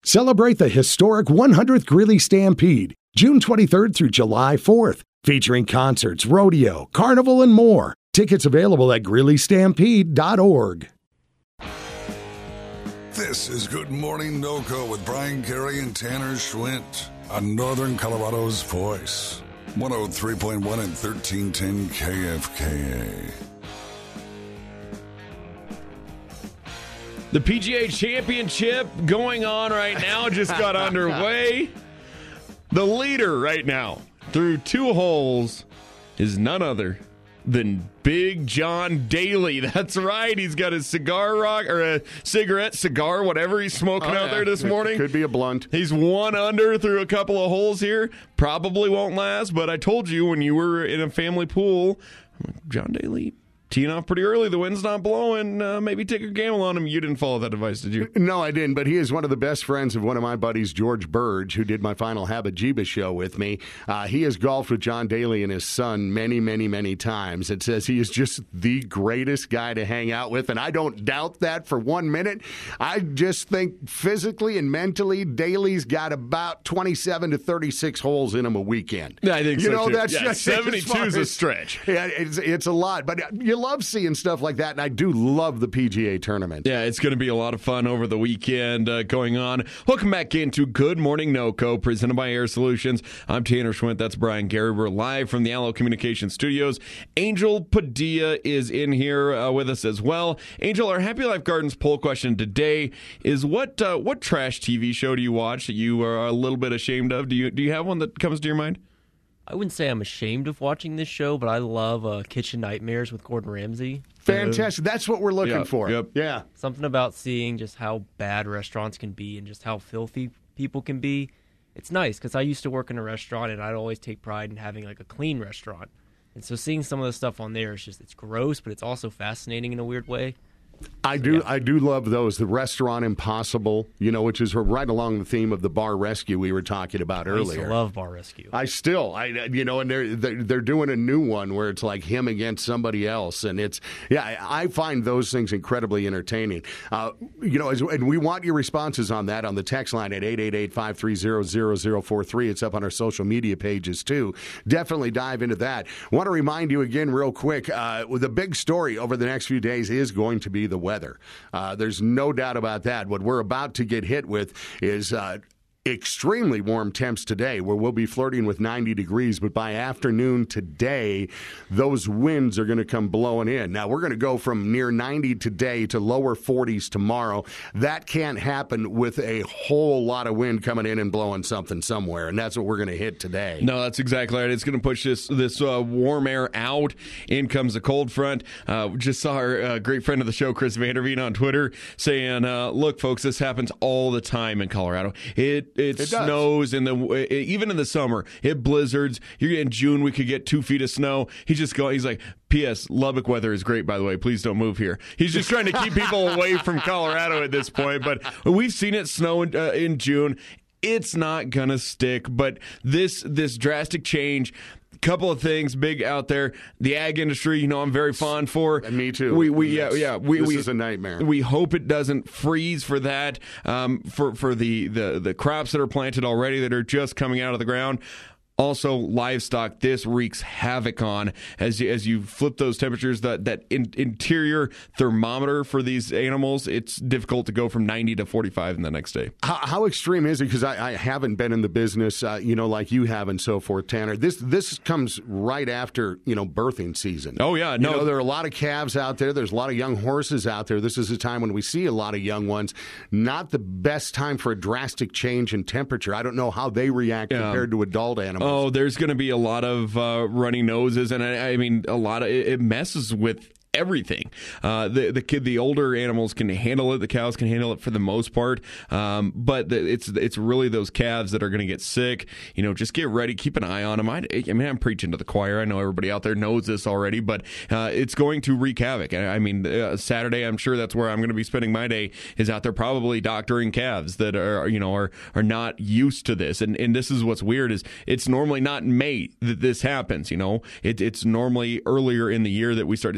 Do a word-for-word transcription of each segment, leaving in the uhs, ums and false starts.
Celebrate the historic one hundredth Greeley Stampede, June twenty-third through July fourth, featuring concerts, rodeo, carnival, and more. Tickets available at greeley stampede dot org. This is Good Morning NoCo with Brian Carey and Tanner Schwint on Northern Colorado's Voice, one oh three point one and thirteen ten K F K A. The P G A Championship going on right now just got underway. The leader right now through two holes is none other than Big John Daly. That's right. He's got his cigar rock or a cigarette, cigar, whatever he's smoking oh, out yeah. there this morning. Could be a blunt. He's one under through a couple of holes here. Probably won't last, but I told you when you were in a family pool, John Daly teeing off pretty early. The wind's not blowing. Uh, maybe take a gamble on him. You didn't follow that advice, did you? No, I didn't, but he is one of the best friends of one of my buddies, George Burge, who did my final Habba-Jiba show with me. Uh, he has golfed with John Daly and his son many, many, many times. It says he is just the greatest guy to hang out with, and I don't doubt that for one minute. I just think physically and mentally, Daly's got about twenty-seven to thirty-six holes in him a weekend. Yeah, I think you so, know, too. That's yeah, just seventy-two is a stretch. Yeah, it's, it's a lot, but you love seeing stuff like that, and I do love the P G A tournament. Yeah, it's going to be a lot of fun over the weekend uh, going on. Welcome back into Good Morning NoCo, presented by Air Solutions. I'm Tanner Schwint. That's Brian Gary. We're live from the Allo Communications Studios. Angel Padilla is in here uh, with us as well. Angel, our Happy Life Gardens poll question today is what uh, what trash T V show do you watch that you are a little bit ashamed of? Do you do you have one that comes to your mind? I wouldn't say I'm ashamed of watching this show, but I love uh, Kitchen Nightmares with Gordon Ramsay. Fantastic. That's what we're looking yep, for. Yep. Yeah. Something about seeing just how bad restaurants can be and just how filthy people can be. It's nice because I used to work in a restaurant, and I'd always take pride in having like a clean restaurant. And so seeing some of the stuff on there is just, it's gross, but it's also fascinating in a weird way. I do yeah. I do love those. The Restaurant Impossible, you know, which is right along the theme of the Bar Rescue we were talking about I earlier. I used to love Bar Rescue. I still, I you know, and they're, they're they're doing a new one where it's like him against somebody else, and it's yeah, I, I find those things incredibly entertaining. Uh, you know, as, and we want your responses on that on the text line at eight eight eight, five three zero, zero zero four three. It's up on our social media pages too. Definitely dive into that. Want to remind you again, real quick, uh, the big story over the next few days is going to be the weather. Uh, there's no doubt about that. What we're about to get hit with is uh, extremely warm temps today, where we'll be flirting with ninety degrees, but by afternoon today, those winds are going to come blowing in. Now, we're going to go from near ninety today to lower forties tomorrow. That can't happen with a whole lot of wind coming in and blowing something somewhere, and that's what we're going to hit today. No, that's exactly right. It's going to push this this uh, warm air out. In comes the cold front. Uh, just saw our uh, great friend of the show, Chris Vanderveen, on Twitter saying, uh, look, folks, this happens all the time in Colorado. It It, it snows in the even in the summer. It blizzards. You're in June. We could get two feet of snow. He's just going. He's like, P S. Lubbock weather is great, by the way. Please don't move here. He's just trying to keep people away from Colorado at this point. But we've seen it snow in, uh, in June. It's not gonna stick. But this this drastic change. Couple of things big out there. The ag industry, you know, I'm very fond for. And me too. We, we, yes. yeah, yeah. We, this we, is a nightmare. We hope it doesn't freeze for that. Um, for for the, the the crops that are planted already that are just coming out of the ground. Also, livestock, this wreaks havoc on as you, as you flip those temperatures. That that in, interior thermometer for these animals, it's difficult to go from ninety to forty-five in the next day. How, how extreme is it? Because I, I haven't been in the business, uh, you know, like you have and so forth, Tanner. This this comes right after, you know, birthing season. Oh, yeah. No, you know, there are a lot of calves out there. There's a lot of young horses out there. This is a time when we see a lot of young ones. Not the best time for a drastic change in temperature. I don't know how they react yeah. compared to adult animals. Oh, there's going to be a lot of uh, runny noses, and I, I mean, a lot of it, it messes with everything. Uh, the the kid, the older animals can handle it. The cows can handle it for the most part. Um, but the, it's it's really those calves that are going to get sick. You know, just get ready. Keep an eye on them. I, I mean, I'm preaching to the choir. I know everybody out there knows this already, but uh, it's going to wreak havoc. I, I mean, uh, Saturday, I'm sure that's where I'm going to be spending my day, is out there probably doctoring calves that are, you know, are are not used to this. And and this is what's weird, is it's normally not in May that this happens. You know, it, it's normally earlier in the year that we start to see these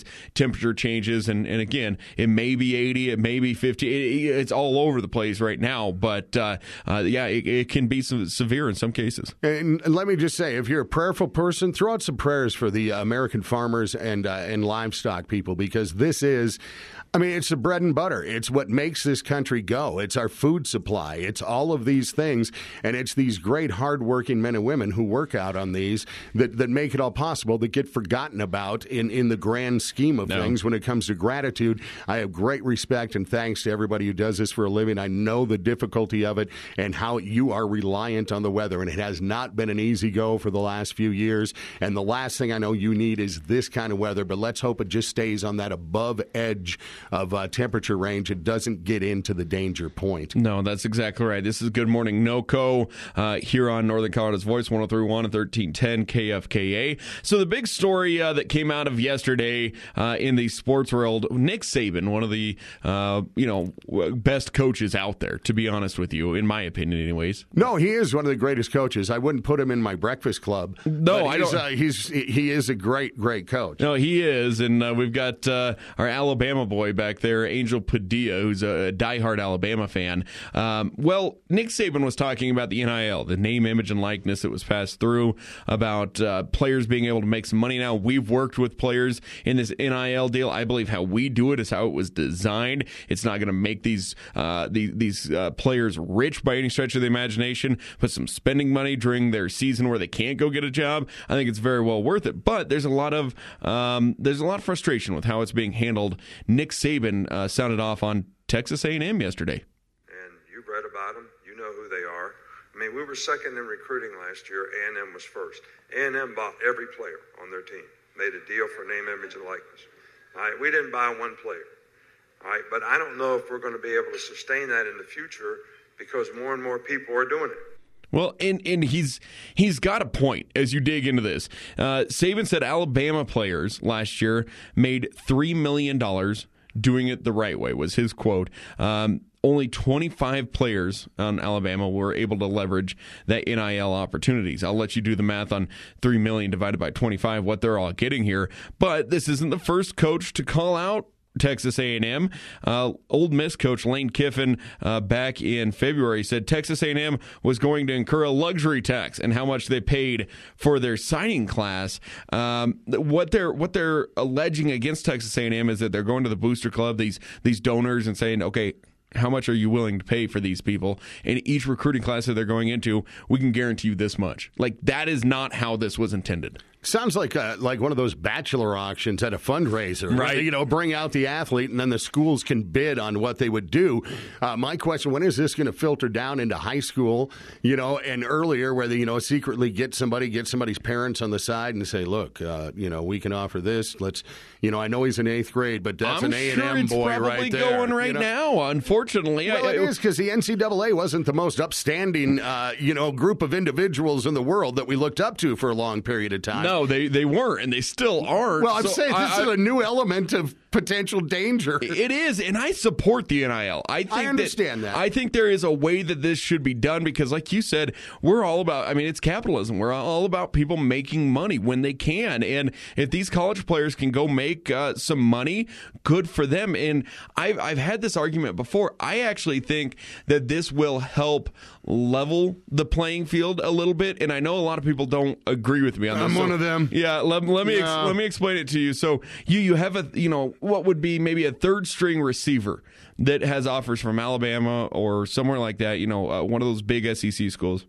temperature changes. And, and again, it may be eighty, it may be fifty. It, it's all over the place right now. But, uh, uh, yeah, it, it can be some, severe in some cases. And let me just say, if you're a prayerful person, throw out some prayers for the American farmers and uh, and livestock people, because this is, I mean, it's the bread and butter. It's what makes this country go. It's our food supply. It's all of these things, and it's these great, hardworking men and women who work out on these that, that make it all possible, that get forgotten about in, in the grand scheme of no. things when it comes to gratitude. I have great respect and thanks to everybody who does this for a living. I know the difficulty of it and how you are reliant on the weather, and it has not been an easy go for the last few years. And the last thing I know you need is this kind of weather, but let's hope it just stays on that above edge of uh, temperature range. It doesn't get into the danger point. No, that's exactly right. This is Good Morning NoCo uh, here on Northern Colorado's Voice, one oh three point one and thirteen ten K F K A. So the big story uh, that came out of yesterday uh, in the sports world, Nick Saban, one of the uh, you know best coaches out there, to be honest with you, in my opinion anyways. No, he is one of the greatest coaches. I wouldn't put him in my breakfast club. No, I don't. Uh, he's he is a great, great coach. No, he is, and uh, we've got uh, our Alabama boy back there, Angel Padilla, who's a diehard Alabama fan. Um, well, Nick Saban was talking about the N I L, the name, image, and likeness that was passed through, about uh, players being able to make some money now. We've worked with players in this N I L deal. I believe how we do it is how it was designed. It's not going to make these uh, these, these uh, players rich by any stretch of the imagination, but some spending money during their season where they can't go get a job, I think it's very well worth it. But there's a lot of um, there's a lot of frustration with how it's being handled. Nick Saban uh, sounded off on Texas A and M yesterday. And you've read about them. You know who they are. I mean, we were second in recruiting last year. A and M was first. A and M bought every player on their team, made a deal for name, image, and likeness. All right, we didn't buy one player. All right, but I don't know if we're going to be able to sustain that in the future because more and more people are doing it. Well, and, and he's he's got a point as you dig into this. Uh, Saban said Alabama players last year made three million dollars doing it the right way, was his quote. Um, only twenty-five players on Alabama were able to leverage that N I L opportunities. I'll let you do the math on three million dollars divided by twenty-five, what they're all getting here. But this isn't the first coach to call out Texas A and M. Uh, Ole Miss coach Lane Kiffin uh, back in February said Texas A and M was going to incur a luxury tax and how much they paid for their signing class. Um, what they're what they're alleging against Texas A and M is that they're going to the booster club, these these donors, and saying, okay, how much are you willing to pay for these people? And each recruiting class that they're going into, we can guarantee you this much. Like, that is not how this was intended. Sounds like uh, like one of those bachelor auctions at a fundraiser. Right. You know, bring out the athlete, and then the schools can bid on what they would do. Uh, my question, when is this going to filter down into high school, you know, and earlier where they, you know, secretly get somebody, get somebody's parents on the side and say, look, uh, you know, we can offer this. Let's, you know, I know he's in eighth grade, but that's I'm an A and sure M it's boy probably right there. going right you know? now, unfortunately. Well, I, it is because the N C double A wasn't the most upstanding, uh, you know, group of individuals in the world that we looked up to for a long period of time. No, they, they weren't. And they still aren't. Well, I'm so saying this I, is a new element of potential danger. It is, and I support the N I L. I think I understand that, that. I think there is a way that this should be done because, like you said, we're all about, I mean, it's capitalism. We're all about people making money when they can. And if these college players can go make uh, some money, good for them. And I've, I've had this argument before. I actually think that this will help level the playing field a little bit. And I know a lot of people don't agree with me on this. I'm so, one of them. Yeah, let, let me No. ex- let me explain it to you. So you you have a, you know, what would be maybe a third string receiver that has offers from Alabama or somewhere like that, you know, uh, one of those big S E C schools.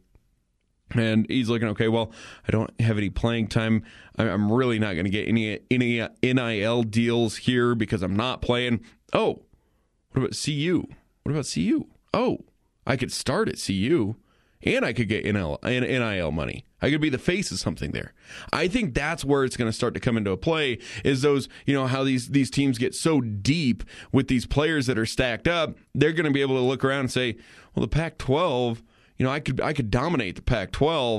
And he's looking, okay, well, I don't have any playing time. I'm really not going to get any any N I L deals here because I'm not playing. Oh, what about C U? What about C U? Oh, I could start at C U, and I could get N I L money. I could be the face of something there. I think that's where it's going to start to come into play is those, you know, how these, these teams get so deep with these players that are stacked up. They're going to be able to look around and say, well, the Pac twelve, you know, I could I could dominate the Pac twelve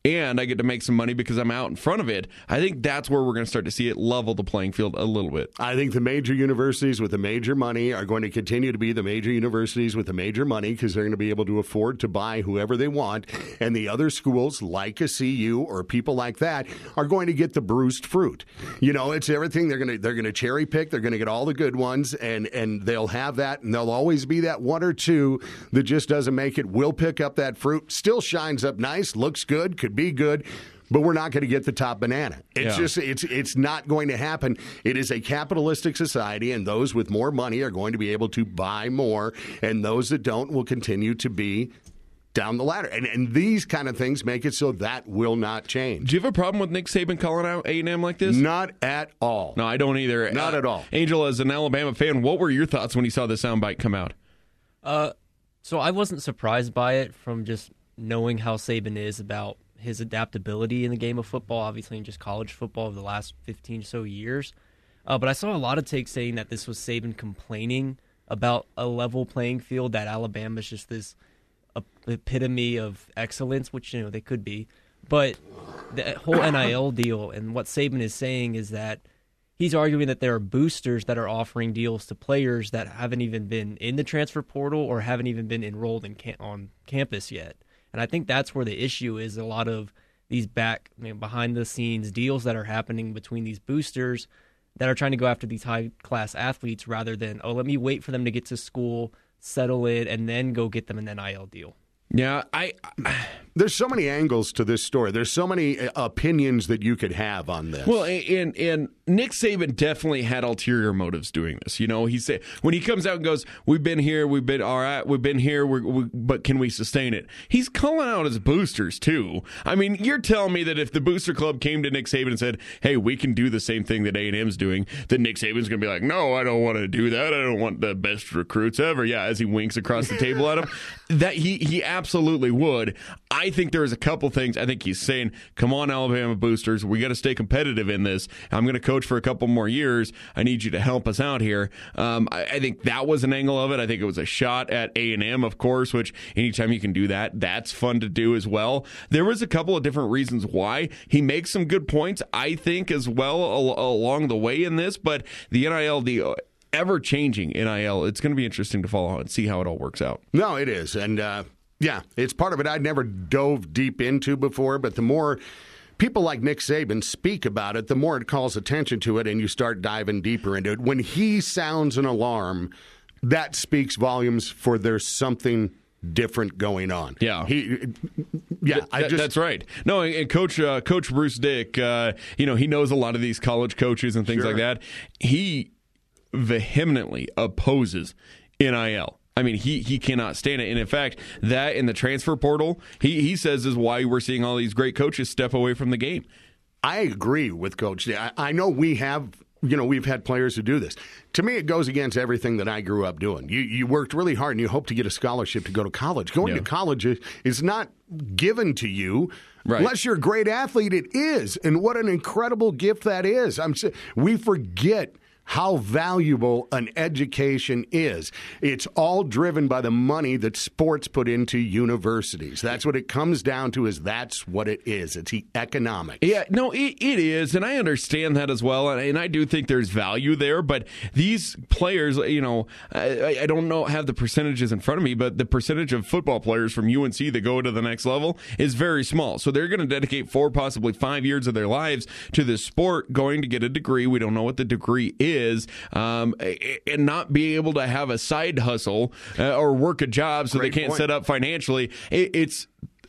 and I get to make some money because I'm out in front of it, I think that's where we're going to start to see it level the playing field a little bit. I think the major universities with the major money are going to continue to be the major universities with the major money because they're going to be able to afford to buy whoever they want. And the other schools like a C U or people like that are going to get the bruised fruit. You know, it's everything. They're going to they're going to cherry pick. They're going to get all the good ones, and, and they'll have that. And there'll always be that one or two that just doesn't make it. We'll pick up that fruit. Still shines up nice, looks good, could be good, but we're not going to get the top banana. It's Yeah. just it's it's not going to happen. It is a capitalistic society, and those with more money are going to be able to buy more, and those that don't will continue to be down the ladder. And and these kind of things make it so that will not change. Do you have a problem with Nick Saban calling out A and M like this? Not at all. No, I don't either. Not Uh, at all. Angel, as an Alabama fan, what were your thoughts when you saw the soundbite come out? Uh, so I wasn't surprised by it from just knowing how Saban is about his adaptability in the game of football, obviously in just college football over the last fifteen or so years. Uh, but I saw a lot of takes saying that this was Saban complaining about a level playing field, that Alabama's just this uh, epitome of excellence, which, you know, they could be. But the whole N I L deal and what Saban is saying is that he's arguing that there are boosters that are offering deals to players that haven't even been in the transfer portal or haven't even been enrolled in cam- on campus yet. And I think that's where the issue is. A lot of these back, you know, behind the scenes deals that are happening between these boosters that are trying to go after these high class athletes rather than, oh, let me wait for them to get to school, settle in, and then go get them an N I L deal. Yeah, I, I There's so many angles to this story. There's so many uh, opinions that you could have on this. well, and and Nick Saban definitely had ulterior motives doing this. You know, he said when he comes out and goes, "We've been here, we've been all right, we've been here, we're, we, but can we sustain it?" He's calling out his boosters too. I mean, you're telling me that if the booster club came to Nick Saban and said, "Hey, we can do the same thing that A and M's doing," then Nick Saban's going to be like, "No, I don't want to do that. I don't want the best recruits ever." Yeah, as he winks across the table at him, that he he absolutely would. I think there's a couple things. I think he's saying, "Come on, Alabama boosters, we got to stay competitive in this. I'm going to coach for a couple more years. I need you to help us out here." Um, I, I think that was an angle of it. I think it was a shot at A and M, of course, which anytime you can do that, that's fun to do as well. There was a couple of different reasons why. He makes some good points, I think, as well al- along the way in this, but the N I L deal, ever-changing N I L, it's going to be interesting to follow and see how it all works out. No, it is. And, uh, yeah, it's part of it I'd never dove deep into before, but the more people like Nick Saban speak about it, the more it calls attention to it, and you start diving deeper into it. When he sounds an alarm, that speaks volumes for there's something different going on. Yeah. He, yeah, I That- just, that's right. No, and Coach uh, Coach Bruce Dick, uh, you know, he knows a lot of these college coaches and things Sure. like that. He vehemently opposes N I L. I mean, he he cannot stand it. And in fact, that in the transfer portal, he, he says is why we're seeing all these great coaches step away from the game. I agree with Coach D. I, I know we have, you know, we've had players who do this. To me, it goes against everything that I grew up doing. You you worked really hard and you hope to get a scholarship to go to college. Going Yeah. to college is, is not given to you. Right. Unless you're a great athlete, it is. And what an incredible gift that is. I'm s- we forget how valuable an education is. It's all driven by the money that sports put into universities. That's what it comes down to, is that's what it is. It's the economics. Yeah, no, it, it is, and I understand that as well, and, and I do think there's value there. But these players, you know, I, I don't know have the percentages in front of me, but the percentage of football players from U N C that go to the next level is very small. So they're going to dedicate four, possibly five years of their lives to this sport, going to get a degree. We don't know what the degree is. Is um, and not be able to have a side hustle uh, or work a job so Great they can't point. set up financially. It, it's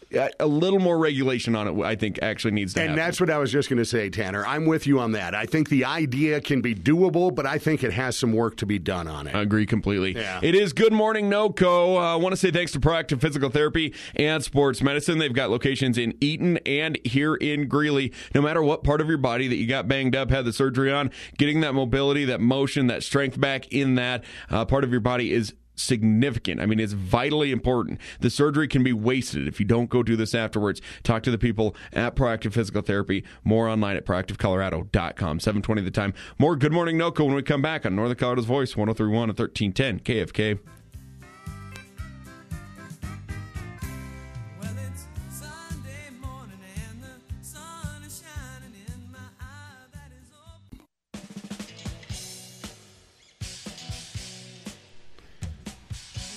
a little more regulation on it, I think, actually needs to And happen. that's what I was just going to say, Tanner. I'm with you on that. I think the idea can be doable, but I think it has some work to be done on it. I agree completely. Yeah. It is Good Morning NoCo. I uh, want to say thanks to Proactive Physical Therapy and Sports Medicine. They've got locations in Eaton and here in Greeley. No matter what part of your body that you got banged up, had the surgery on, getting that mobility, that motion, that strength back in that uh, part of your body is significant. I mean, it's vitally important. The surgery can be wasted if you don't go do this afterwards. Talk to the people at Proactive Physical Therapy. More online at proactive colorado dot com. seven twenty the time. More Good Morning NoCo when we come back on Northern Colorado's Voice, one oh three point one and thirteen ten K F K. Well, it's Sunday morning and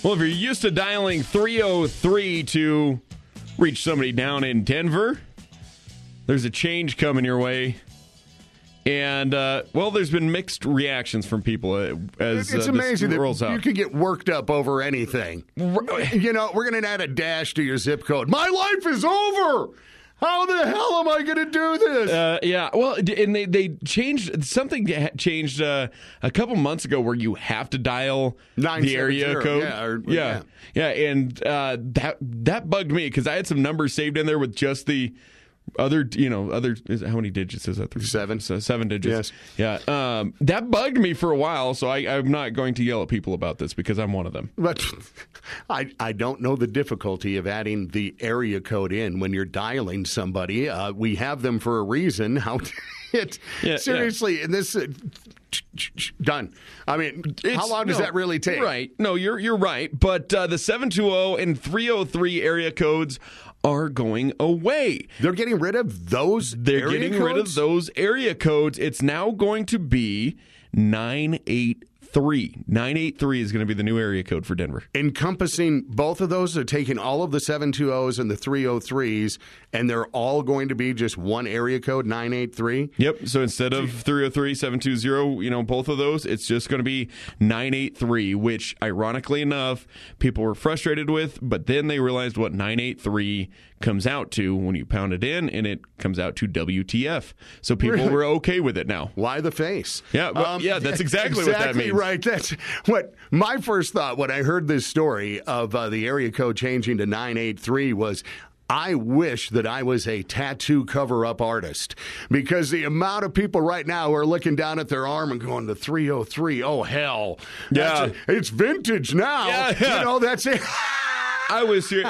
Well, if you're used to dialing three oh three to reach somebody down in Denver, there's a change coming your way. And, uh, well, there's been mixed reactions from people uh, as It's uh, amazing this that rolls out. you can get worked up over anything. You know, we're going to add a dash to your zip code. My life is over! How the hell am I going to do this? Uh, yeah, well, and they, they changed, something changed uh, a couple months ago where you have to dial the area code. Yeah, or, yeah, yeah, yeah, and uh, that that bugged me because I had some numbers saved in there with just the other, you know, other, is, how many digits is that? Seven. So seven digits. Yes. Yeah, um, that bugged me for a while, so I, I'm not going to yell at people about this because I'm one of them. But I, I don't know the difficulty of adding the area code in when you're dialing somebody. Uh, we have them for a reason. How it Yeah, seriously, and this uh, done. I mean, It's- how long does no, that really take? Right. No, you're you're right. But uh, the seven two zero and three oh three area codes are going away. They're getting rid of those. They're area getting rid of codes? those area codes. It's now going to be nine eight three. nine eight three is going to be the new area code for Denver. Encompassing both of those. They're taking all of the seven two zeros and the three oh threes, and they're all going to be just one area code, nine eight three. Yep. So instead of three oh three, seven two zero, you know, both of those, it's just going to be nine eight three, which ironically enough, people were frustrated with, but then they realized what nine eight three comes out to when you pound it in, and it comes out to W T F. So people Really? were okay with it now. Why the face? Yeah, well, yeah, that's exactly what that exactly means. Right. That's what my first thought when I heard this story of uh, the area code changing to nine eight three was, I wish that I was a tattoo cover-up artist, because the amount of people right now who are looking down at their arm and going to three oh three, oh, hell. Yeah. That's, it's vintage now. Yeah, yeah. You know, that's it. I was here.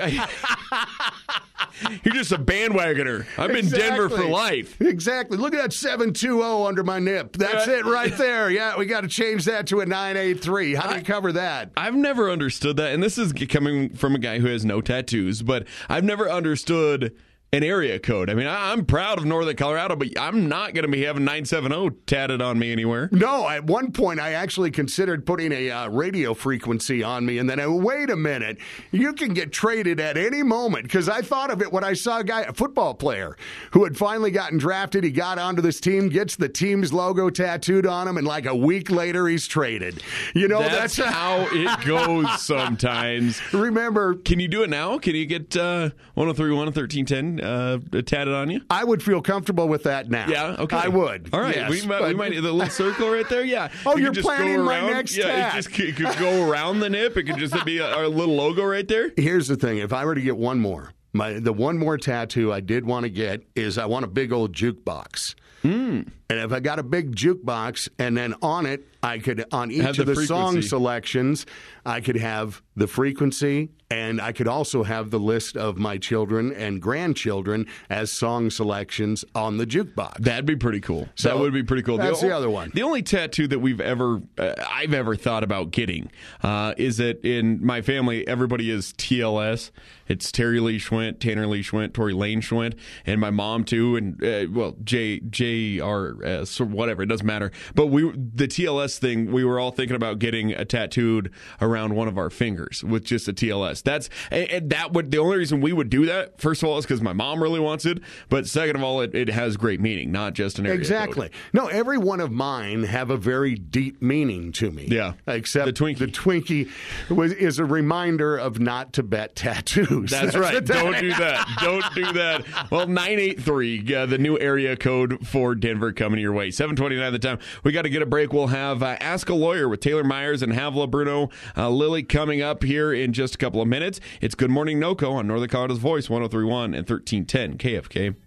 You're just a bandwagoner. I'm in Denver for Exactly. life. Exactly. Look at that seven two zero under my nip. That's Yeah. it right there. Yeah, we got to change that to a nine eight three. How do you cover that? I've never understood that, and this is coming from a guy who has no tattoos, but I've never understood an area code. I mean, I- I'm proud of Northern Colorado, but I'm not going to be having nine seven zero tatted on me anywhere. No, at one point I actually considered putting a uh, radio frequency on me, and then I, wait a minute, you can get traded at any moment, because I thought of it when I saw a guy, a football player, who had finally gotten drafted. He got onto this team, gets the team's logo tattooed on him, and like a week later he's traded. You know, That's, that's, how it goes sometimes. remember, Can you do it now? Can you get uh, one oh three one and thirteen ten uh, tatted on you? I would feel comfortable with that now. Yeah, okay. I would. All right, yes, we might, we but- might the little circle right there. Yeah. Oh, You you're could just go planning my around. next Yeah, tat. it just it could go around the nip. It could just be a, our little logo right there. Here's the thing. If I were to get one more, my the one more tattoo I did want to get is I want a big old jukebox. Mm. And if I got a big jukebox, and then on it, I could, on each Have of the the song frequency. selections, I could have the frequency, and I could also have the list of my children and grandchildren as song selections on the jukebox. That'd be pretty cool. So, that would be pretty cool. that's the other one. The only tattoo that we've ever, uh, I've ever thought about getting, uh, is that in my family, everybody is T L S. It's Terry Lee Schwint, Tanner Lee Schwint, Tori Lane Schwint, and my mom too, and uh, well, J J R S or whatever. It doesn't matter. But we, the T L S thing, we were all thinking about getting a tattooed around one of our fingers with just a T L S. That's and, and that would the only reason we would do that. First of all, is because my mom really wants it, but second of all, it, it has great meaning, not just an area Exactly. code. No, every one of mine have a very deep meaning to me. Yeah. Except The Twinkie. The Twinkie was, is a reminder of not to bet tattoos. That's right. Don't do that. Don't do that. Well, nine eight three, uh, the new area code for Denver coming your way. seven twenty-nine the time. We got to get a break. We'll have uh, Ask a Lawyer with Taylor Myers and Havla Bruno uh, Lilly coming up here in just a couple of minutes. It's Good Morning NoCo on Northern Colorado's Voice, one oh three point one and thirteen ten K F K.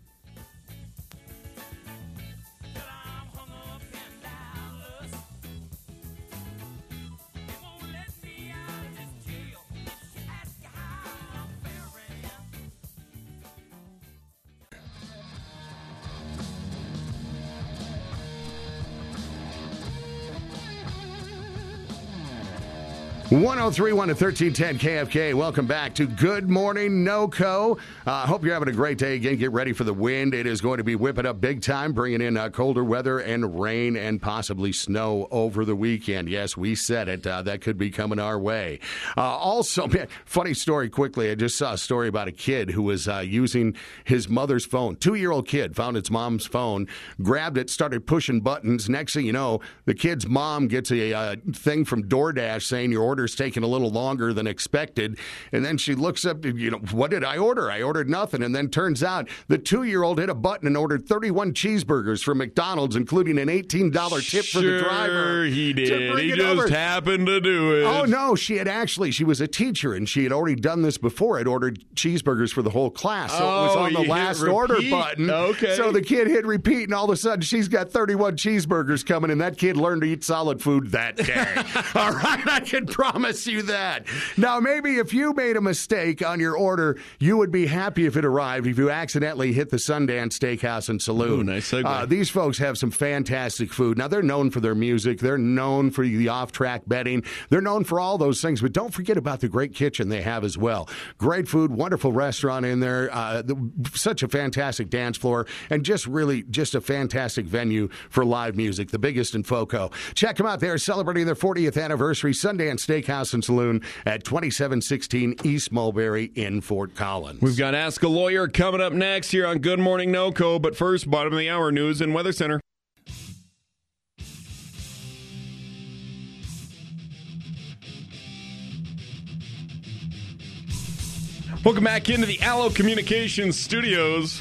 one oh three point one and thirteen ten K F K. Welcome back to Good Morning NoCo. I uh, hope you're having a great day. Again, get ready for the wind. It is going to be whipping up big time, bringing in uh, colder weather and rain and possibly snow over the weekend. Yes, we said it. Uh, that could be coming our way. Uh, also, man, funny story quickly. I just saw a story about a kid who was uh, using his mother's phone. Two-year-old kid found its mom's phone, grabbed it, started pushing buttons. Next thing you know, the kid's mom gets a uh, thing from DoorDash saying your order order's taking a little longer than expected. And then she looks up, you know, what did I order? I ordered nothing. And then turns out the two-year-old hit a button and ordered thirty-one cheeseburgers from McDonald's, including an eighteen dollars tip sure for the driver. he did. He just over. happened to do it. Oh, no. She had actually, she was a teacher, and she had already done this before. Had ordered cheeseburgers for the whole class. So oh, it was on the you last hit order repeat. button. Okay. So the kid hit repeat, and all of a sudden she's got thirty-one cheeseburgers coming, and that kid learned to eat solid food that day. All right, I can promise you that. Now, maybe if you made a mistake on your order, you would be happy if it arrived if you accidentally hit the Sundance Steakhouse and Saloon. Ooh, nice segue. Uh, these folks have some fantastic food. Now, they're known for their music. They're known for the off-track betting. They're known for all those things, but don't forget about the great kitchen they have as well. Great food, wonderful restaurant in there, uh, the, such a fantastic dance floor, and just really just a fantastic venue for live music, the biggest in FOCO. Check them out. They're celebrating their fortieth anniversary, Sundance Steakhouse and Saloon at twenty-seven sixteen East Mulberry in Fort Collins. We've got Ask a Lawyer coming up next here on Good Morning NoCo, but first, bottom of the hour news and Weather Center. Welcome back into the Allo Communications Studios.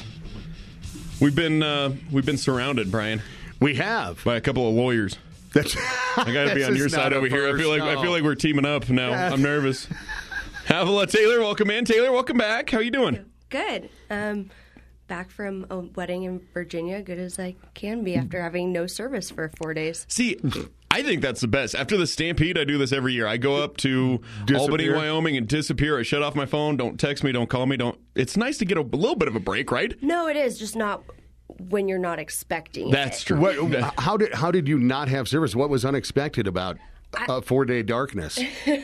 We've been uh, we've been surrounded, Brian, We have. by a couple of lawyers. That's, I got to be on your side over here. I feel like I feel like we're teaming up now. Yeah. I'm nervous. Havilah Taylor, welcome in. Taylor, welcome back. How you doing? Good. Um, back from a wedding in Virginia, good as I can be after having no service for four days. See, I think that's the best. After the Stampede, I do this every year. I go up to Disappear. Albany, Wyoming, and disappear. I shut off my phone. Don't text me. Don't call me. Don't. It's nice to get a little bit of a break, right? No, it is just not when you're not expecting That's it. true. What, how did how did you not have service? What was unexpected about uh, four day darkness?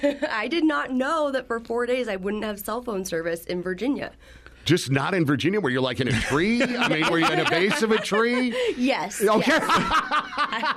I did not know that for four days I wouldn't have cell phone service in Virginia. Just not in Virginia? Were you like in a tree? I mean, were you in a base of a tree? Yes. Okay. Yes.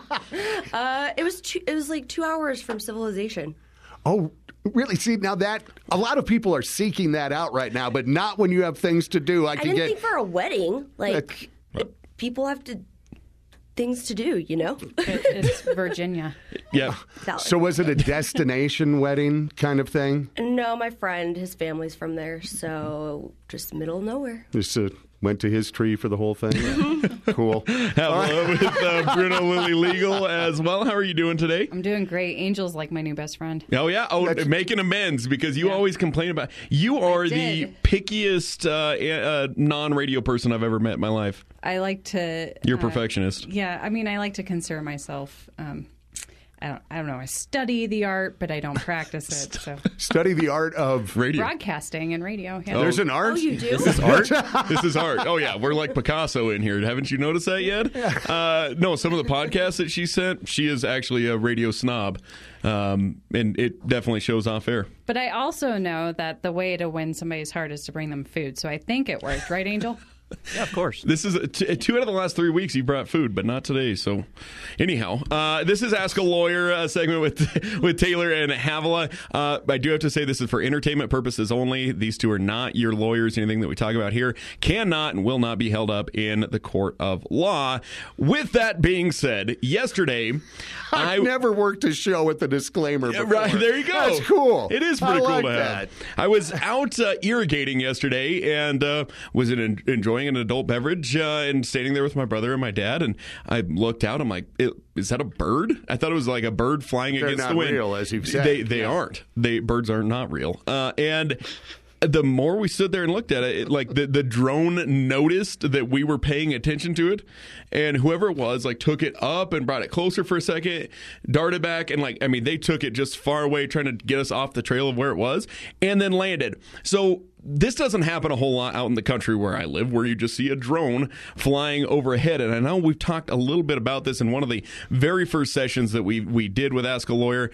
uh, it was two, it was like two hours from civilization. Oh, really? See, now that a lot of people are seeking that out right now, but not when you have things to do. I I can didn't get. think for a wedding. Like people have to things to do, you know. It, it's Virginia. Yeah. So was it a destination wedding kind of thing? No, my friend, his family's from there, so just middle of nowhere. Just uh, went to his tree for the whole thing. Cool. Hello with uh, Bruno Lilly Legal as well. How are you doing today? I'm doing great. Angel's like my new best friend. Oh, yeah. Oh, That's- making amends because you Yeah. always complain about. You are the did. pickiest uh, a- uh, non-radio person I've ever met in my life. I like to. You're a uh, perfectionist. Yeah, I mean, I like to consider myself. Um, I don't. I don't know. I study the art, but I don't practice it. So Study the art of. Radio. broadcasting and radio. Yeah. There's an art. Oh, you do? This is art. This is art. Oh yeah, we're like Picasso in here. Haven't you noticed that yet? Uh, no, some of the podcasts that she sent, she is actually a radio snob, um, and it definitely shows off air. But I also know that the way to win somebody's heart is to bring them food. So I think it worked, right, Angel? Yeah, of course. This is t- two out of the last three weeks you brought food, but not today. So, anyhow, uh, this is Ask a Lawyer uh, segment with with Taylor and Havilah. Uh, I do have to say this is for entertainment purposes only. These two are not your lawyers. Anything that we talk about here cannot and will not be held up in the court of law. With that being said, yesterday I've I never worked a show with a disclaimer Yeah, before. right, there you go. That's cool. It is I pretty cool like to have. that. I was out uh, irrigating yesterday and uh, was in, enjoying an adult beverage uh, and standing there with my brother and my dad. And I looked out. I'm like, is that a bird? I thought it was like a bird flying They're against not the wind. real, as you've said. They they Yeah. aren't. They birds are not real. Uh, and. The more we stood there and looked at it, it, like the, the drone noticed that we were paying attention to it, and whoever it was, like, took it up and brought it closer for a second, darted back, and, like, I mean, they took it just far away trying to get us off the trail of where it was, and then landed. So this doesn't happen a whole lot out in the country where I live, where you just see a drone flying overhead. And I know we've talked a little bit about this in one of the very first sessions that we we did with Ask a Lawyer.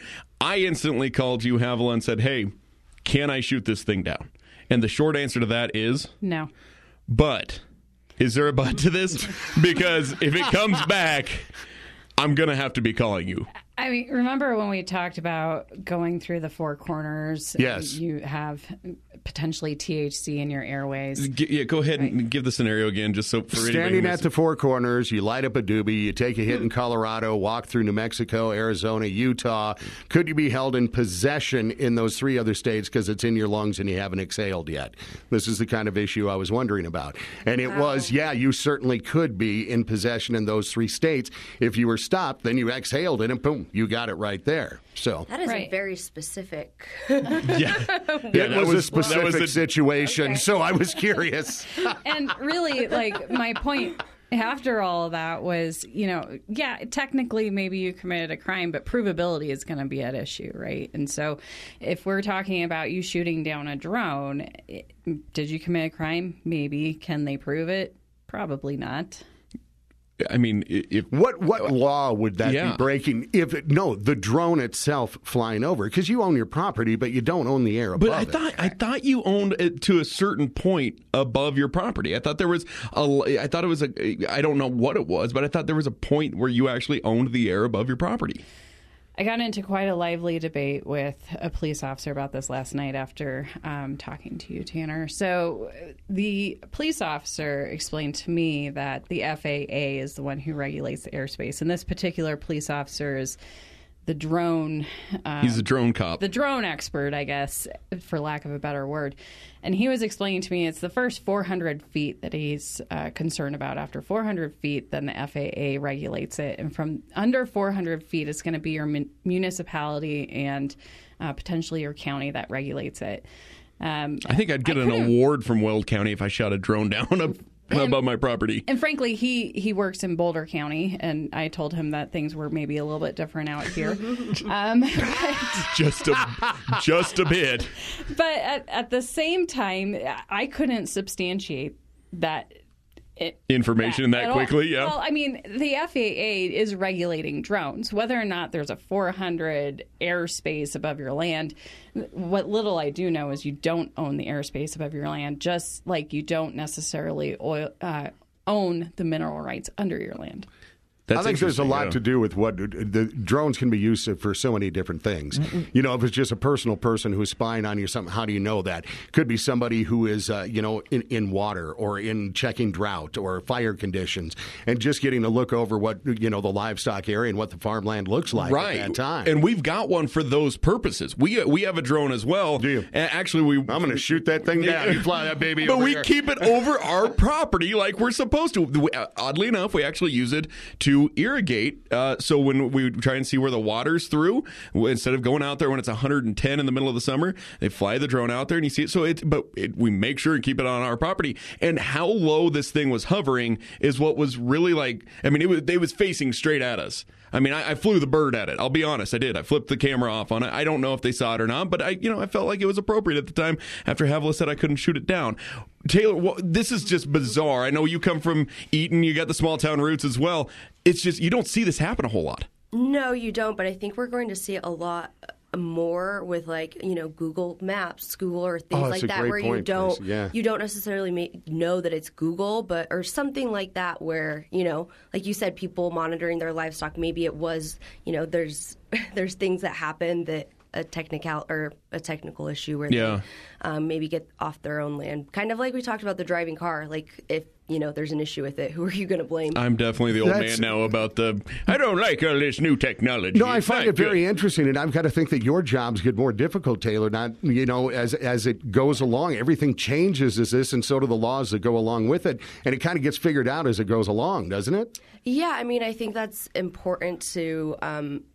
I instantly called you, Havilah, and said, hey, can I shoot this thing down? And the short answer to that is No. But is there a but to this? Because if it comes back, I'm going to have to be calling you. I mean, remember when we talked about going through the four corners? Yes. You have potentially T H C in your airways. G- yeah, go ahead and give the scenario again, just so for anybody Standing who at missed the it. four corners, you light up a doobie, you take a hit in Colorado, walk through New Mexico, Arizona, Utah. Could you be held in possession in those three other states because it's in your lungs and you haven't exhaled yet? This is the kind of issue I was wondering about. And it Wow. was, yeah, you certainly could be in possession in those three states. If you were stopped, then you exhaled it and boom, you got it right there. So That is Right. a very specific. Yeah, yeah, that that was, a was- that was specific a- situation, Okay. so I was curious. And really, like, my point after all of that was, you know, yeah, technically maybe you committed a crime, but provability is going to be at issue, right? And so if we're talking about you shooting down a drone, it, did you commit a crime? Maybe. Can they prove it? Probably not. I mean, i- if What what law would that Yeah. be breaking? If it, no, the drone itself flying over, because you own your property, but you don't own the air above But I it. thought I thought you owned it to a certain point above your property. I thought there was a. I thought it was a. I don't know what it was, but I thought there was a point where you actually owned the air above your property. I got into quite a lively debate with a police officer about this last night after um, talking to you, Tanner. So the police officer explained to me that the F A A is the one who regulates the airspace. And this particular police officer is the drone... Um, He's a drone cop. the drone expert, I guess, for lack of a better word. And he was explaining to me it's the first four hundred feet that he's uh, concerned about. After four hundred feet, then the F A A regulates it. And from under four hundred feet, it's going to be your mun- municipality and uh, potentially your county that regulates it. Um, I think I'd get I an couldn't- award from Weld County if I shot a drone down up above my property. And frankly, he, he works in Boulder County, and I told him that things were maybe a little bit different out here. um, but, Just a just a bit. but at, at the same time, I couldn't substantiate that. It, Information that at all. quickly, yeah. Well, I mean, the F A A is regulating drones. Whether or not there's a four hundred airspace above your land, what little I do know is you don't own the airspace above your land, just like you don't necessarily oil, uh, own the mineral rights under your land. That's I think there's a interesting, lot yeah. to do with what the drones can be used for so many different things. You know, if it's just a personal person who's spying on you, something, how do you know that? Could be somebody who is, uh, you know, in, in water or in checking drought or fire conditions and just getting a look over what, you know, the livestock area and what the farmland looks like Right. at that time. And we've got one for those purposes. We we have a drone as well. Do you? And actually, we I'm going to shoot that thing down. You fly that baby But over we there. keep it over our property like we're supposed to. We- Oddly enough, we actually use it to irrigate. Uh, so when we try and see where the water's through, instead of going out there when it's one hundred ten in the middle of the summer, they fly the drone out there and you see it. So it, but it, we make sure and keep it on our property. And how low this thing was hovering is what was really like. I mean, it was they was facing straight at us. I mean, I, I flew the bird at it. I'll be honest, I did. I flipped the camera off on it. I don't know if they saw it or not, but I, you know, I felt like it was appropriate at the time. After Havilah said I couldn't shoot it down, Taylor, well, this is just bizarre. I know you come from Eaton, you got the small town roots as well. It's just you don't see this happen a whole lot. No, you don't. But I think we're going to see a lot more with, like, you know, Google Maps, Google or things Oh, like that's a that, great where you point, don't Chris. Yeah. you don't necessarily ma- know that it's Google, but or something like that, where, you know, like you said, people monitoring their livestock. Maybe it was, you know, there's there's things that happen that a technical or a technical issue where Yeah. they um, maybe get off their own land. Kind of like we talked about the driving car. Like, if, you know, there's an issue with it, who are you going to blame? I'm definitely the old That's- man now about the. I don't like all this new technology. No, I It's find not it very good. interesting, and I've got to think that your jobs get more difficult, Taylor. Not, you know, as as it goes along, everything changes as this, and so do the laws that go along with it, and it kind of gets figured out as it goes along, doesn't it? Yeah, I mean, I think that's important to, um,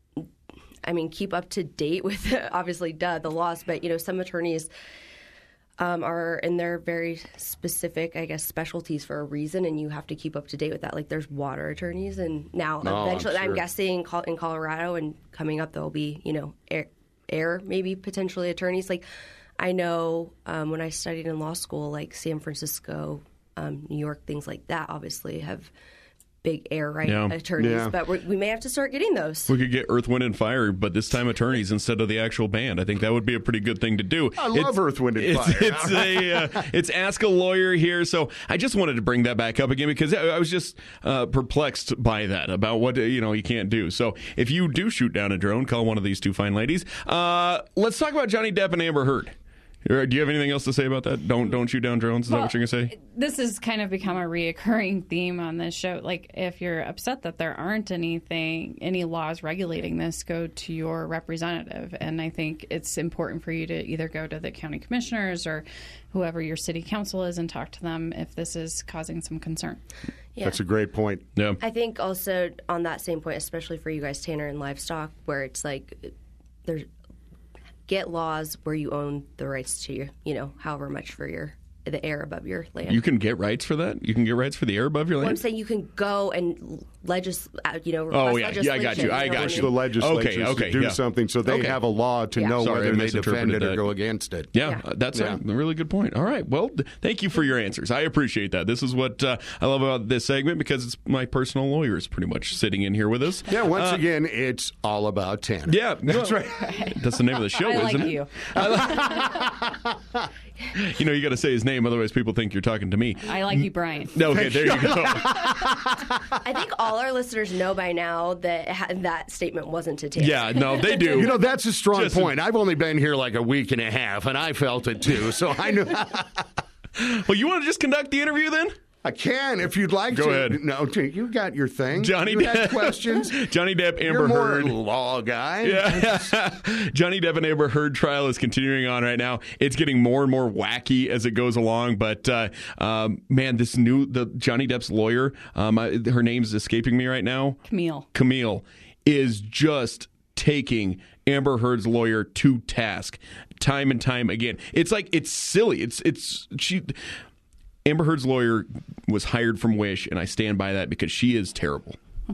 I mean, keep up to date with, obviously, duh, the laws. But, you know, some attorneys um, are in their very specific, I guess, specialties for a reason, and you have to keep up to date with that. Like, there's water attorneys, and now Oh, I'm eventually, I'm, sure. guessing Col- in Colorado and coming up, there'll be, you know, air, air maybe potentially attorneys. Like, I know um, when I studied in law school, like San Francisco, um, New York, things like that, obviously have big air right Yeah. attorneys, Yeah. but we're, we may have to start getting those. We could get Earth, Wind, and Fire, but this time attorneys instead of the actual band. I think that would be a pretty good thing to do. I love Earth, Wind, and it's, Fire. It's, a, uh, it's Ask a Lawyer here. So I just wanted to bring that back up again because I was just uh, perplexed by that, about what you know you can't do. So if you do shoot down a drone, call one of these two fine ladies. Uh, let's talk about Johnny Depp and Amber Heard. Do you have anything else to say about that? Don't don't shoot down drones. Is Well, that what you're going to say? This has kind of become a reoccurring theme on this show. Like, if you're upset that there aren't anything, any laws regulating this, go to your representative. And I think it's important for you to either go to the county commissioners or whoever your city council is and talk to them if this is causing some concern. Yeah. That's a great point. Yeah. I think also on that same point, especially for you guys, Tanner and livestock, where it's like there's get laws where you own the rights to your, you know, however much for your the air above your land. You can get rights for that? You can get rights for the air above your Well, I'm land? saying you can go and legislate, you know, Oh, request yeah. Yeah, I got you. legislation, I know, got when you. The legislatures Okay, okay, to do yeah. something so they Okay. have a law to Yeah. know Sorry, I whether they defend misinterpreted it or that. go against it. Yeah, Yeah. uh, that's Yeah. A, a really good point. All right. Well, th- thank you for your answers. I appreciate that. This is what uh, I love about this segment because it's my personal lawyer is pretty much sitting in here with us. Yeah, once Uh, again, it's all about ten. Yeah, that's right. That's the name of the show, I isn't like it? you. You know, you got to say his name, otherwise people think you're talking to me. I like you, Brian. Okay, there you go. I think all our listeners know by now that ha- that statement wasn't to Tanner. Yeah, no, they do. You know, that's a strong Just a- point. I've only been here like a week and a half, and I felt it too. So I knew Well, you want to just conduct the interview then? I can if you'd like Go to. ahead. No, you got your thing. Johnny you Depp. had questions. Johnny Depp, Amber You're more Heard. a law guy. Yeah. Johnny Depp and Amber Heard trial is continuing on right now. It's getting more and more wacky as it goes along. But uh, um, man, this new the Johnny Depp's lawyer, um, I, her name's escaping me right now. Camille. Camille is just taking Amber Heard's lawyer to task time and time again. It's like it's silly. It's it's she. Amber Heard's lawyer was hired from Wish, and I stand by that because she is terrible.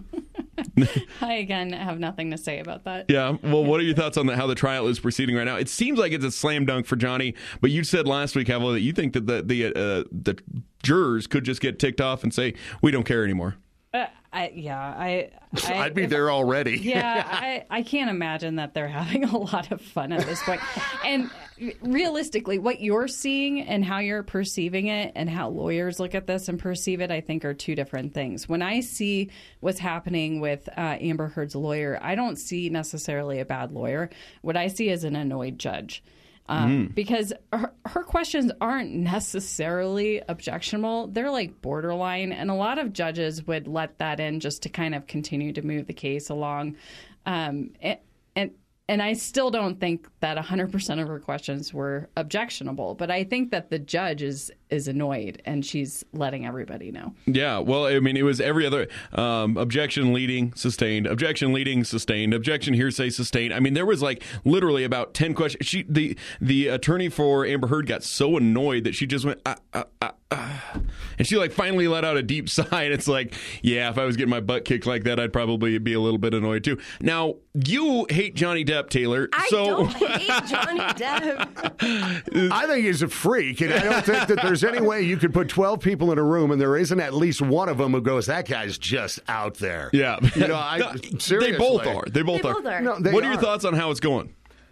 I, again, have nothing to say about that. Yeah. Well, what are your thoughts on the, how the trial is proceeding right now? It seems like it's a slam dunk for Johnny, but you said last week, Havel, that you think that the the uh, the jurors could just get ticked off and say, we don't care anymore. Uh, I, yeah, I, I I'd be if- there already. Yeah, I, I can't imagine that they're having a lot of fun at this point. And realistically, what you're seeing and how you're perceiving it and how lawyers look at this and perceive it, I think, are two different things. When I see what's happening with uh, Amber Heard's lawyer, I don't see necessarily a bad lawyer. What I see is an annoyed judge. Um, mm. Because her, her questions aren't necessarily objectionable. They're like borderline. And a lot of judges would let that in just to kind of continue to move the case along. Um, and, and And I still don't think that one hundred percent of her questions were objectionable. But I think that the judge is is annoyed, and she's letting everybody know. Yeah, well, I mean, it was every other um, objection leading, sustained, objection leading, sustained, objection hearsay, sustained. I mean, there was like literally about ten questions. She, the the attorney for Amber Heard got so annoyed that she just went, ah, ah, ah, ah. And she like finally let out a deep sigh. And it's like, yeah, if I was getting my butt kicked like that, I'd probably be a little bit annoyed too. Now, you hate Johnny Depp, Taylor. I so... don't hate Johnny Depp. I think he's a freak, and I don't think that there's any way you could put twelve people in a room and there isn't at least one of them who goes, that guy's just out there. Yeah. You know, I, No, seriously. they both are. They both They are. both are. No, they what are your are. thoughts on how it's going?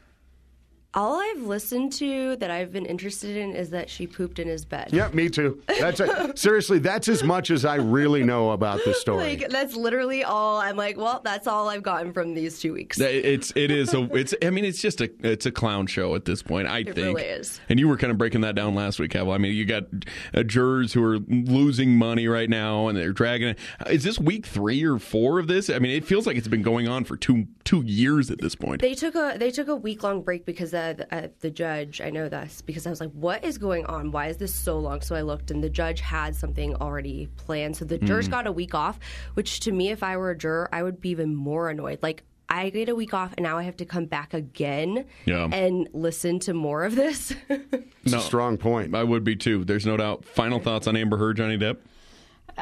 All I've listened to that I've been interested in is that she pooped in his bed. Yeah, me too. That's a, seriously, that's as much as I really know about the story. Like, that's literally all. I'm like, well, that's all I've gotten from these two weeks. It's it is a it's I mean it's just a it's a clown show at this point. I It think really is. And you were kind of breaking that down last week, Havel. I mean, you got uh, jurors who are losing money right now, and they're dragging it. Is this week three or four of this? I mean, it feels like it's been going on for two two years at this point. They took a they took a week long break because uh, the, uh, the judge. I know this because I was like, what is going on? Why is this so long? So I looked, and the judge had something already planned. So the jurors Mm. got a week off, which to me, if I were a juror, I would be even more annoyed. Like, I get a week off, and now I have to come back again Yeah. and listen to more of this. It's No. a strong point. I would be too. There's no doubt. Final thoughts on Amber Heard, Johnny Depp?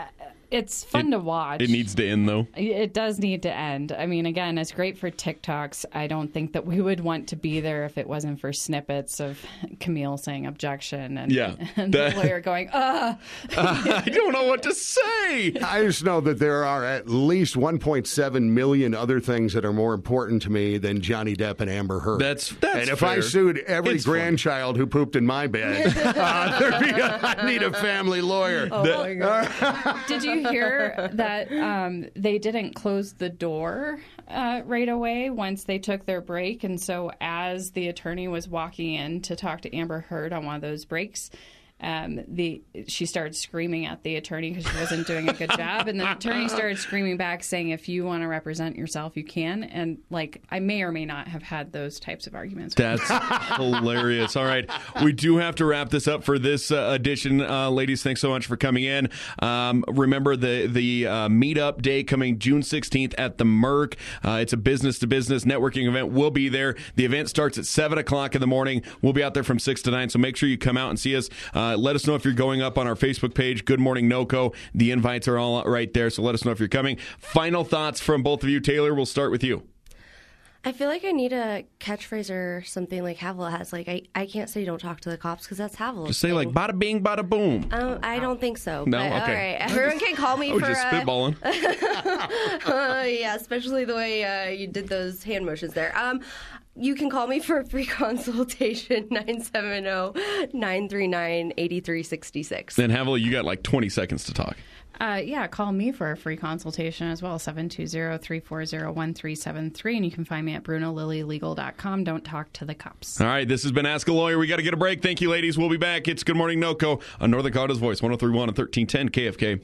It's fun it, to watch. It needs to end, though. It does need to end. I mean, again, it's great for TikToks. I don't think that we would want to be there if it wasn't for snippets of Camille saying objection and, yeah, and that, the lawyer going, ah. uh, I don't know what to say. I just know that there are at least one point seven million other things that are more important to me than Johnny Depp and Amber Heard. That's that's And if fair. I sued every It's grandchild who pooped in my bed, uh, there'd be a, I need a family lawyer. Oh my God. Did you hear that um, they didn't close the door uh, right away once they took their break? And so as the attorney was walking in to talk to Amber Heard on one of those breaks, Um, the she started screaming at the attorney because she wasn't doing a good job, and the attorney started screaming back, saying, "If you want to represent yourself, you can." And like, I may or may not have had those types of arguments. That's hilarious. All right, we do have to wrap this up for this uh, edition, uh, ladies. Thanks so much for coming in. Um, remember the the uh, meetup day coming June sixteenth at the Merc. Uh, it's a business to business networking event. We'll be there. The event starts at seven o'clock in the morning. We'll be out there from six to nine. So make sure you come out and see us. Uh, let us know if you're going up on our Facebook page, Good Morning NoCo. The invites are all right there, so let us know if you're coming. Final thoughts from both of you. Taylor, we'll start with you. I feel like I need a catchphrase or something like Havel has. Like, I, I can't say don't talk to the cops because that's Havel's Just say thing. like bada bing, bada boom. Um, I don't think so. No? But, Okay. All right. Everyone can call me I was for just uh, spitballing. uh, yeah, especially the way uh, you did those hand motions there. Um, you can call me for a free consultation, nine seven zero, nine three nine, eight three six six. Then Havel, you got like twenty seconds to talk. Uh, yeah, call me for a free consultation as well, seven two zero, three four zero, one three seven three. And you can find me at bruno lilly legal dot com. Don't talk to the cops. All right, this has been Ask a Lawyer. We got to get a break. Thank you, ladies. We'll be back. It's Good Morning NoCo on Northern Colorado's Voice, one oh three point one and thirteen ten K F K.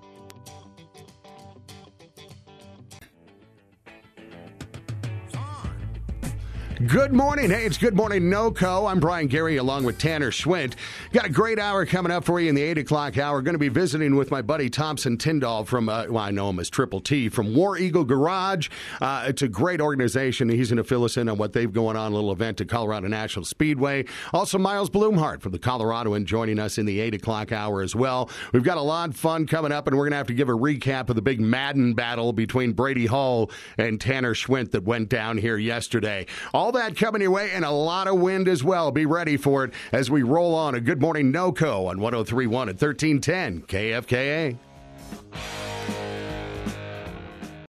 Good morning. Hey, it's Good Morning NoCo. I'm Brian Gary along with Tanner Schwint. Got a great hour coming up for you in the eight o'clock hour. Going to be visiting with my buddy Thompson Tyndall from, uh, well, I know him as Triple T, from War Eagle Garage. Uh, it's a great organization. He's going to fill us in on what they've going on, a little event at Colorado National Speedway. Also, Miles Blumhardt from the Coloradoan joining us in the eight o'clock hour as well. We've got a lot of fun coming up, and we're going to have to give a recap of the big Madden battle between Brady Hall and Tanner Schwint that went down here yesterday. All that coming your way, and a lot of wind as well. Be ready for it as we roll on a Good Morning NoCo on one oh three point one and thirteen ten K F K A.